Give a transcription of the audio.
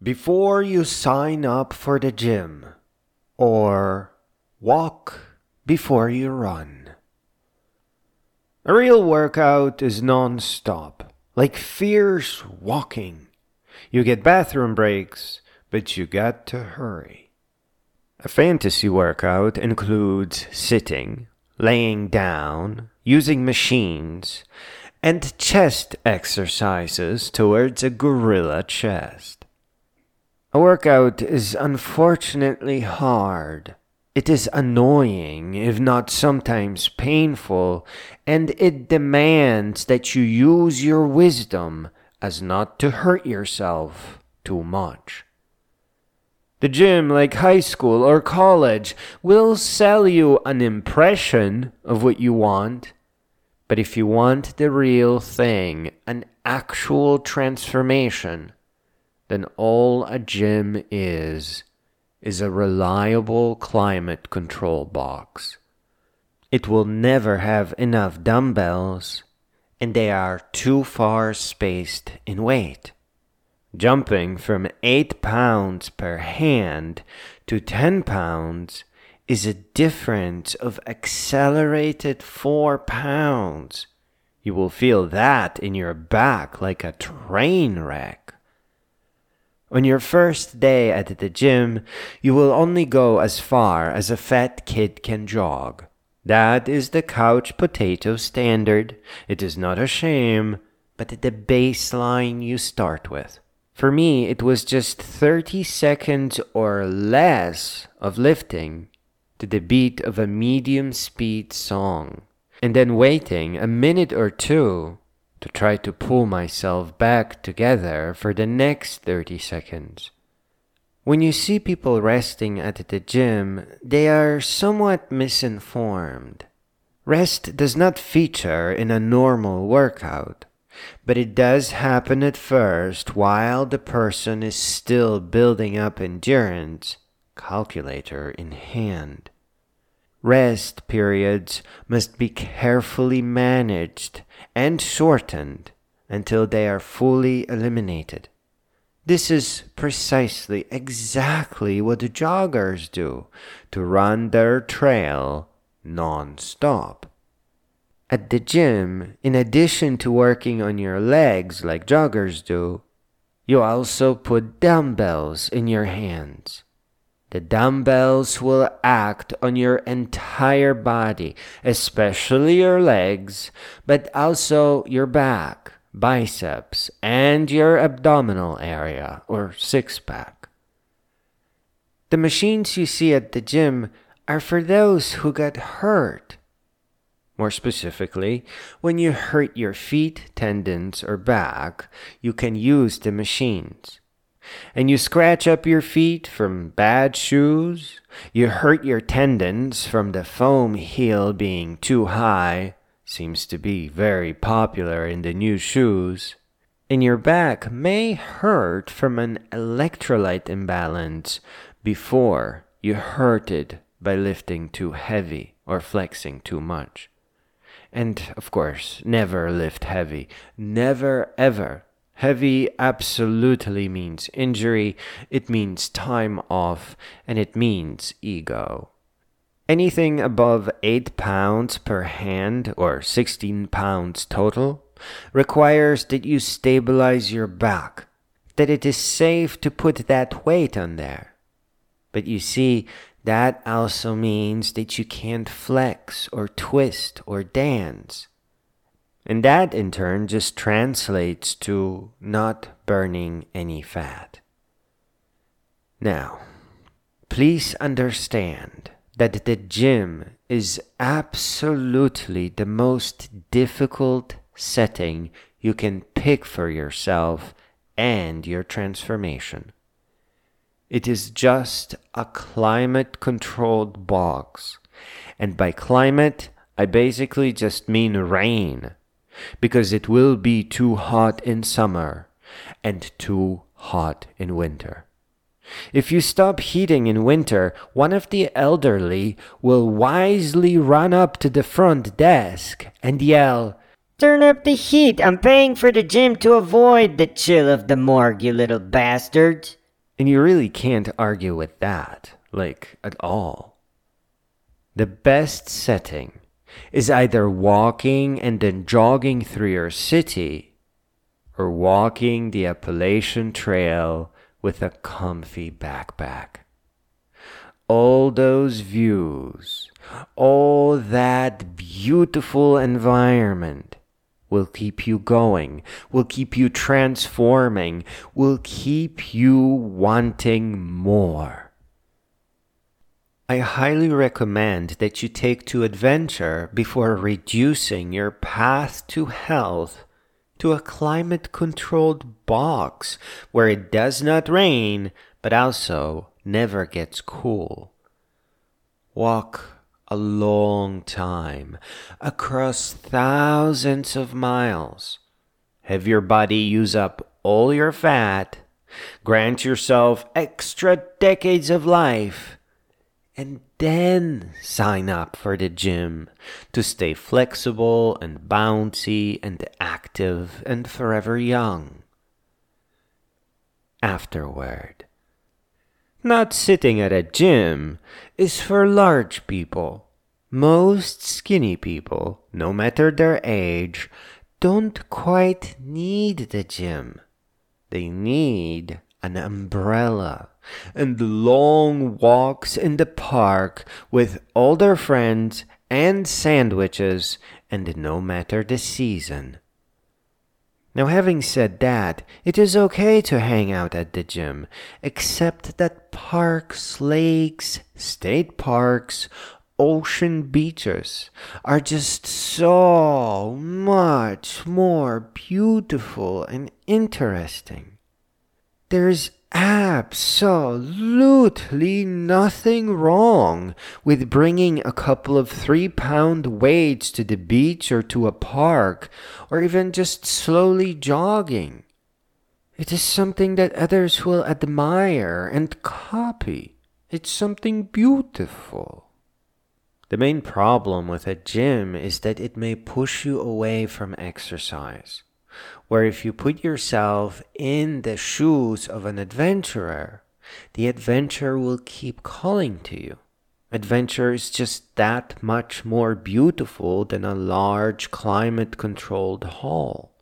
before you sign up for the gym, or walk before you run. A real workout is non-stop, like fierce walking. You get bathroom breaks, but you got to hurry. A fantasy workout includes sitting, laying down, using machines, and chest exercises towards a gorilla chest. A workout is unfortunately hard. It is annoying, if not sometimes painful, and it demands that you use your wisdom as not to hurt yourself too much. The gym, like high school or college, will sell you an impression of what you want. But if you want the real thing, an actual transformation, then all a gym is a reliable climate control box. It will never have enough dumbbells, and they are too far spaced in weight. Jumping from 8 pounds per hand to 10 pounds is a difference of accelerated 4 pounds. You will feel that in your back like a train wreck. On your first day at the gym, you will only go as far as a fat kid can jog. That is the couch potato standard. It is not a shame, but the baseline you start with. For me, it was just 30 seconds or less of lifting to the beat of a medium-speed song, and then waiting a minute or two to try to pull myself back together for the next 30 seconds. When you see people resting at the gym, they are somewhat misinformed. Rest does not feature in a normal workout, but it does happen at first while the person is still building up endurance, calculator in hand. Rest periods must be carefully managed and shortened until they are fully eliminated. This is precisely exactly what the joggers do to run their trail non-stop. At the gym, in addition to working on your legs like joggers do, you also put dumbbells in your hands. The dumbbells will act on your entire body, especially your legs, but also your back, biceps, and your abdominal area, or six-pack. The machines you see at the gym are for those who got hurt. More specifically, when you hurt your feet, tendons, or back, you can use the machines. And you scratch up your feet from bad shoes, you hurt your tendons from the foam heel being too high, seems to be very popular in the new shoes, and your back may hurt from an electrolyte imbalance before you hurt it by lifting too heavy or flexing too much. And, of course, never lift heavy. Never, ever. Heavy absolutely means injury, it means time off, and it means ego. Anything above 8 pounds per hand, or 16 pounds total, requires that you stabilize your back, that it is safe to put that weight on there. But you see, that also means that you can't flex or twist or dance. And that in turn just translates to not burning any fat. Now, please understand that the gym is absolutely the most difficult setting you can pick for yourself and your transformation. It is just a climate-controlled box. And by climate, I basically just mean rain. Because it will be too hot in summer and too hot in winter. If you stop heating in winter, one of the elderly will wisely run up to the front desk and yell, "Turn up the heat, I'm paying for the gym to avoid the chill of the morgue, you little bastards." And you really can't argue with that, at all. The best setting is either walking and then jogging through your city, or walking the Appalachian Trail with a comfy backpack. All those views, all that beautiful environment will keep you going, will keep you transforming, will keep you wanting more. I highly recommend that you take to adventure before reducing your path to health to a climate-controlled box where it does not rain, but also never gets cool. Walk a long time across thousands of miles. Have your body use up all your fat, grant yourself extra decades of life, and then sign up for the gym to stay flexible and bouncy and active and forever young. Afterward, not sitting at a gym is for large people. Most skinny people, no matter their age, don't quite need the gym. They need an umbrella and long walks in the park with all their friends and sandwiches, and no matter the season. Now, having said that, it is okay to hang out at the gym, except that parks, lakes, state parks, ocean beaches are just so much more beautiful and interesting. There's absolutely nothing wrong with bringing a couple of 3-pound weights to the beach or to a park, or even just slowly jogging. It is something that others will admire and copy. It's something beautiful. The main problem with a gym is that it may push you away from exercise, where if you put yourself in the shoes of an adventurer, the adventure will keep calling to you. Adventure is just that much more beautiful than a large climate-controlled hall.